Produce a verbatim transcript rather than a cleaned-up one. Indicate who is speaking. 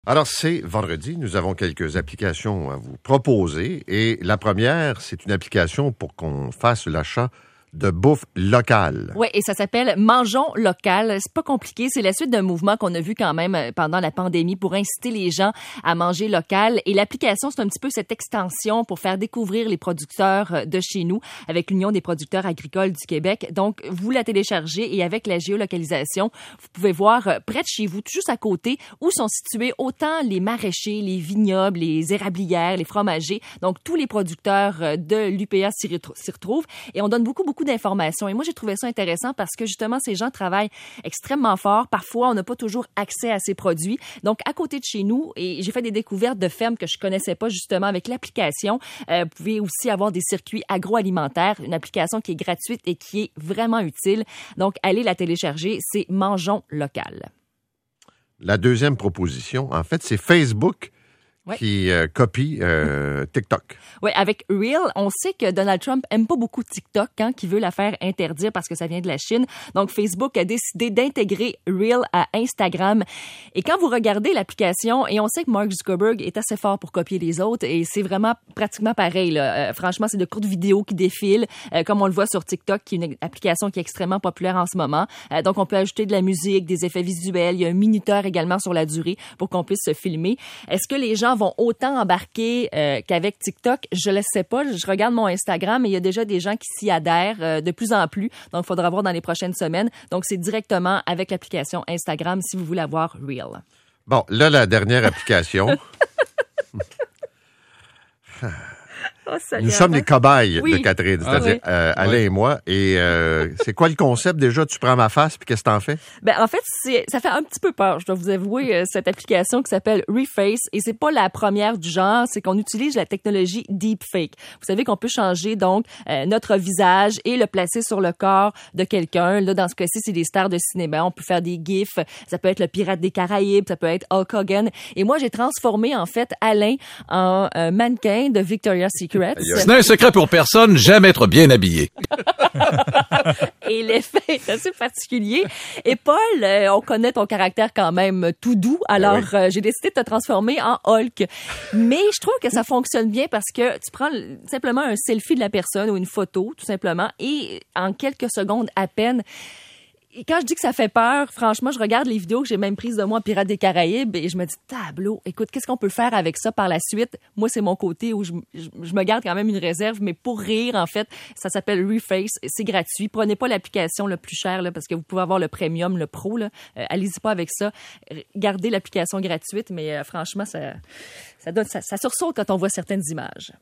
Speaker 1: Alors, c'est vendredi. Nous avons quelques applications à vous proposer. Et la première, c'est une application pour qu'on fasse l'achat de bouffe locale.
Speaker 2: Oui, et ça s'appelle Mangeons local. C'est pas compliqué. C'est la suite d'un mouvement qu'on a vu quand même pendant la pandémie pour inciter les gens à manger local. Et l'application, c'est un petit peu cette extension pour faire découvrir les producteurs de chez nous avec l'Union des producteurs agricoles du Québec. Donc, vous la téléchargez et avec la géolocalisation, vous pouvez voir près de chez vous, tout juste à côté, où sont situés autant les maraîchers, les vignobles, les érablières, les fromagers. Donc, tous les producteurs de l'U P A s'y retrouvent. Et on donne beaucoup, beaucoup d'informations. Et moi, j'ai trouvé ça intéressant parce que, justement, ces gens travaillent extrêmement fort. Parfois, on n'a pas toujours accès à ces produits. Donc, à côté de chez nous, et j'ai fait des découvertes de fermes que je connaissais pas, justement, avec l'application. Euh, vous pouvez aussi avoir des circuits agroalimentaires, une application qui est gratuite et qui est vraiment utile. Donc, allez la télécharger. C'est Mangeons local.
Speaker 1: La deuxième proposition, en fait, c'est Facebook
Speaker 2: Ouais.
Speaker 1: qui euh, copie euh, TikTok.
Speaker 2: Oui, avec Reel, on sait que Donald Trump aime pas beaucoup TikTok, hein, qui veut la faire interdire parce que ça vient de la Chine. Donc, Facebook a décidé d'intégrer Reel à Instagram. Et quand vous regardez l'application, et on sait que Mark Zuckerberg est assez fort pour copier les autres, et c'est vraiment pratiquement pareil, là. Euh, franchement, c'est de courtes vidéos qui défilent, euh, comme on le voit sur TikTok, qui est une application qui est extrêmement populaire en ce moment. Euh, donc, on peut ajouter de la musique, des effets visuels. Il y a un minuteur également sur la durée pour qu'on puisse se filmer. Est-ce que les gens vont autant embarquer euh, qu'avec TikTok? Je ne le sais pas. Je regarde mon Instagram et il y a déjà des gens qui s'y adhèrent euh, de plus en plus. Donc, il faudra voir dans les prochaines semaines. Donc, c'est directement avec l'application Instagram si vous voulez avoir Reel.
Speaker 1: Bon, là, la dernière application.
Speaker 2: Oh,
Speaker 1: Nous sommes les cobayes
Speaker 2: oui.
Speaker 1: de Catherine, c'est-à-dire
Speaker 2: ah, oui.
Speaker 1: euh, Alain
Speaker 3: oui.
Speaker 1: et moi. Et euh, c'est quoi le concept déjà? Tu prends ma face, puis qu'est-ce que t'en fais?
Speaker 2: Ben en fait, c'est, ça fait un petit peu peur, je dois vous avouer, euh, cette application qui s'appelle Reface. Et c'est pas la première du genre, c'est qu'on utilise la technologie Deepfake. Vous savez qu'on peut changer donc euh, notre visage et le placer sur le corps de quelqu'un. Là, dans ce cas-ci, c'est des stars de cinéma. On peut faire des gifs. Ça peut être le pirate des Caraïbes, ça peut être Hulk Hogan. Et moi, j'ai transformé en fait Alain en euh, mannequin de Victoria's Secret.
Speaker 3: Ce n'est un secret pour personne, j'aime être bien habillé.
Speaker 2: Et l'effet est assez particulier. Et Paul, euh, on connaît ton caractère quand même tout doux, alors
Speaker 1: oui.
Speaker 2: euh, j'ai décidé de te transformer en Hulk. Mais je trouve que ça fonctionne bien parce que tu prends simplement un selfie de la personne ou une photo, tout simplement, et en quelques secondes à peine. Et quand je dis que ça fait peur, franchement, je regarde les vidéos que j'ai même prises de moi en Pirates des Caraïbes et je me dis, tableau, écoute, qu'est-ce qu'on peut faire avec ça par la suite? Moi, c'est mon côté où je, je, je me garde quand même une réserve, mais pour rire, en fait, ça s'appelle Reface, c'est gratuit. Prenez pas l'application le plus cher, là, parce que vous pouvez avoir le premium, le pro, là. Euh, allez-y pas avec ça. Gardez l'application gratuite, mais euh, franchement, ça, ça donne, ça, ça sursaute quand on voit certaines images.